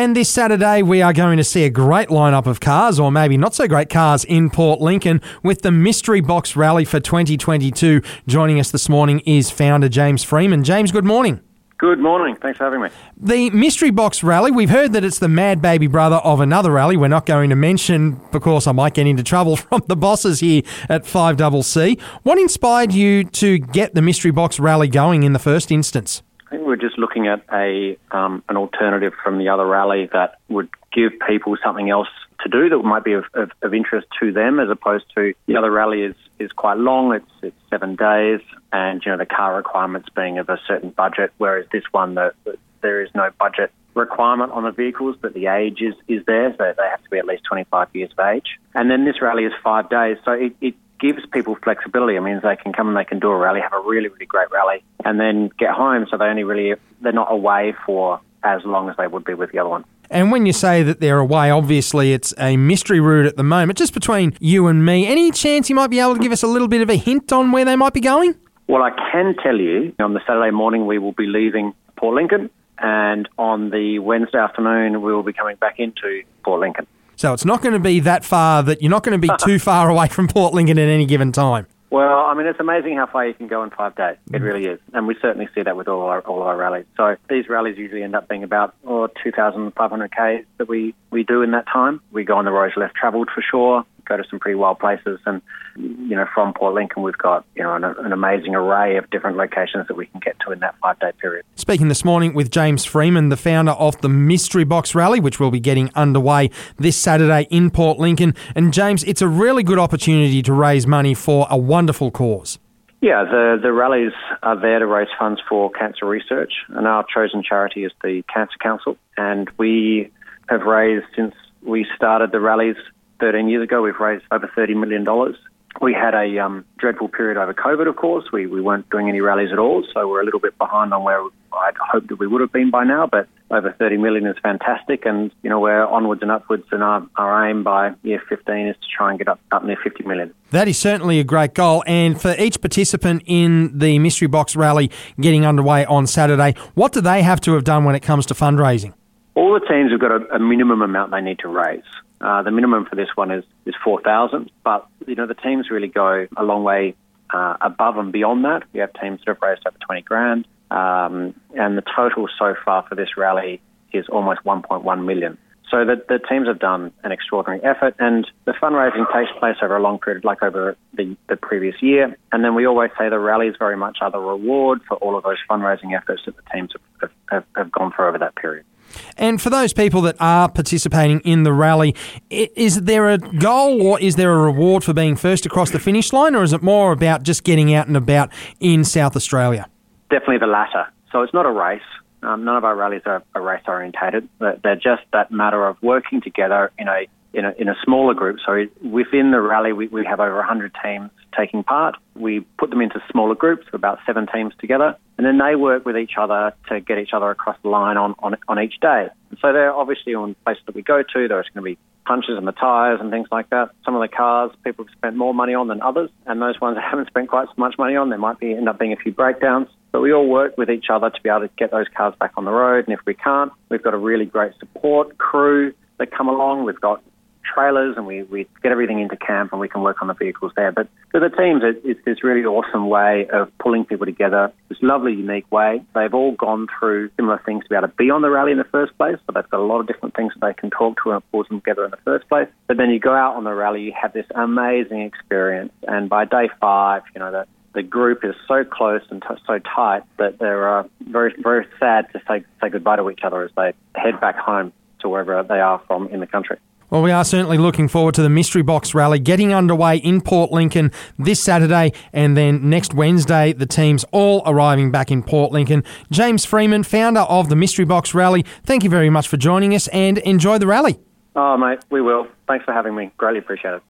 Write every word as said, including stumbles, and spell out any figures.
And this Saturday, we are going to see a great lineup of cars, or maybe not so great cars, in Port Lincoln with the Mystery Box Rally for twenty twenty-two. Joining us this morning is founder James Freeman. James, good morning. Good morning. Thanks for having me. The Mystery Box Rally, we've heard that it's the mad baby brother of another rally we're not going to mention because I might get into trouble from the bosses here at five C C. What inspired you to get the Mystery Box Rally going in the first instance? I think we're just looking at a um, an alternative from the other rally that would give people something else to do that might be of, of, of interest to them, as opposed to the other rally is, is quite long. It's it's seven days, and you know the car requirements being of a certain budget, whereas this one the, the, there is no budget requirement on the vehicles, but the age is, is there, so they have to be at least twenty-five years of age. And then this rally is five days, so it, it gives people flexibility. It means they can come and they can do a rally, have a really, really great rally, and then get home, so they only really, they're not away for as long as they would be with the other one. And when you say that they're away, obviously it's a mystery route at the moment, just between you and me. Any chance you might be able to give us a little bit of a hint on where they might be going? Well, I can tell you, on the Saturday morning we will be leaving Port Lincoln, and on the Wednesday afternoon we will be coming back into Port Lincoln. So it's not going to be that far, that you're not going to be too far away from Port Lincoln at any given time. Well, I mean, it's amazing how far you can go in five days. It really is. And we certainly see that with all our all of our rallies. So these rallies usually end up being about oh, two thousand five hundred kays that we, we do in that time. We go on the roads less travelled for sure, go to some pretty wild places. And, you know, from Port Lincoln, we've got, you know, an, an amazing array of different locations that we can get to in that five-day period. Speaking this morning with James Freeman, the founder of the Mystery Box Rally, which will be getting underway this Saturday in Port Lincoln. And James, it's a really good opportunity to raise money for a wonderful cause. Yeah, the, the rallies are there to raise funds for cancer research, and our chosen charity is the Cancer Council. And we have raised, since we started the rallies thirteen years ago, we've raised over thirty million dollars. We had a um, dreadful period over COVID, of course. We, we weren't doing any rallies at all, so we're a little bit behind on where I'd hoped that we would have been by now, but over thirty million is fantastic, and you know we're onwards and upwards, and our, our aim by year fifteen is to try and get up, up near fifty million. That is certainly a great goal, and for each participant in the Mystery Box Rally getting underway on Saturday, what do they have to have done when it comes to fundraising? All the teams have got a, a minimum amount they need to raise. Uh, the minimum for this one is, is four thousand, but you know the teams really go a long way uh, above and beyond that. We have teams that have raised over twenty grand, um, and the total so far for this rally is almost one point one million. So the, the teams have done an extraordinary effort, and the fundraising takes place over a long period, like over the, the previous year. And then we always say the rallies very much are the reward for all of those fundraising efforts that the teams have, have, have gone through over that period. And for those people that are participating in the rally, is there a goal or is there a reward for being first across the finish line, or is it more about just getting out and about in South Australia? Definitely the latter. So it's not a race. Um, none of our rallies are, are race-orientated. They're, they're just that matter of working together in a in a, in a smaller group. So within the rally, we, we have over one hundred teams taking part. We put them into smaller groups, about seven teams together, and then they work with each other to get each other across the line on, on, on each day. And so they're obviously on places that we go to. There's going to be punches in the tyres and things like that. Some of the cars people have spent more money on than others, and those ones that haven't spent quite so much money on, there might be end up being a few breakdowns. But we all work with each other to be able to get those cars back on the road, and if we can't, we've got a really great support crew that come along. We've got trailers, and we, we get everything into camp, and we can work on the vehicles there. But for the teams, it, it's this really awesome way of pulling people together, this lovely, unique way. They've all gone through similar things to be able to be on the rally in the first place, so they've got a lot of different things that they can talk to and pull them together in the first place. But then you go out on the rally, you have this amazing experience, and by day five, you know, the The group is so close and t- so tight that they're uh, very, very sad to say, say goodbye to each other as they head back home to wherever they are from in the country. Well, we are certainly looking forward to the Mystery Box Rally getting underway in Port Lincoln this Saturday, and then next Wednesday, the teams all arriving back in Port Lincoln. James Freeman, founder of the Mystery Box Rally, thank you very much for joining us, and enjoy the rally. Oh, mate, we will. Thanks for having me. Greatly appreciate it.